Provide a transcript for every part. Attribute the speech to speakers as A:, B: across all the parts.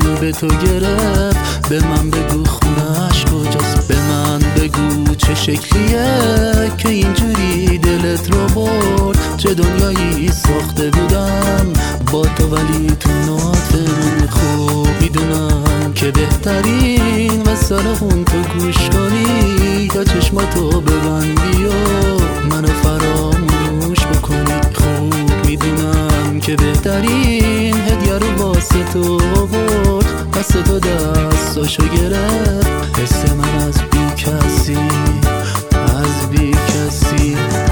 A: قلب تو گرفت. به من بگو خونش کجاست، به من بگو چه شکلیه که اینجوری دلت رو برد. چه دنیایی ساخته بودم با تو ولی تو ناتمون. خوب میدونم که بهترین مثال خون تو گوش کنی تا چشماتو ببندی و منو فراموش بکنی. خوب میدونم که بهترین هدیه رو واسه تو برد. دست تو دستاشو گرفت. حس من از بی کسی، از بی کسی.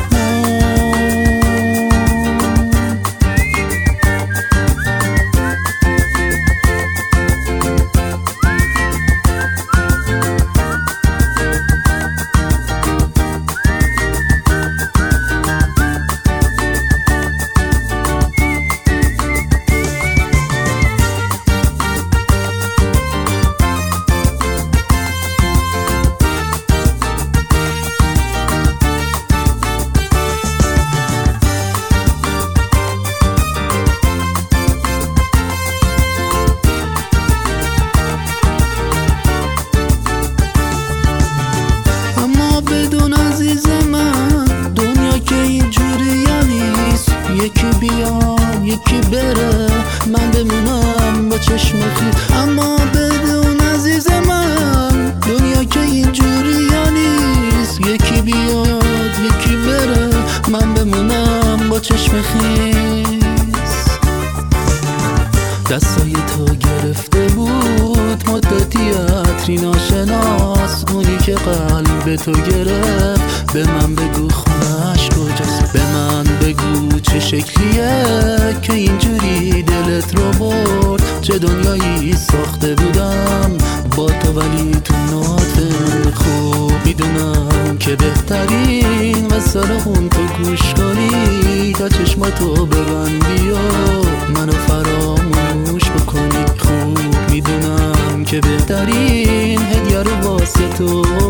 A: بدون عزیز من دنیا که اینجوری نیست. یکی بیاد یکی بره، من بمونم با چشم خیس. اما بدون عزیز من دنیا که اینجوری نیست. یکی بیاد یکی بره، من بمونم با چشم خیس. دستای تو گرفته بود مدتی عطری ناشناس. اونی که قلب تو گرفت. به من بگو خونش کجاست، به من بگو چه شکلیه که اینجوری دلت رو برد. چه دنیایی ساخته بودم با تو ولی تو ناتمون. خوب میدونم که بهترین مثال خون تو گوش کنی تا چشماتو ببندی و منو فراموش بکنی. خوب میدونم که بهترین هدیه رو واسه تو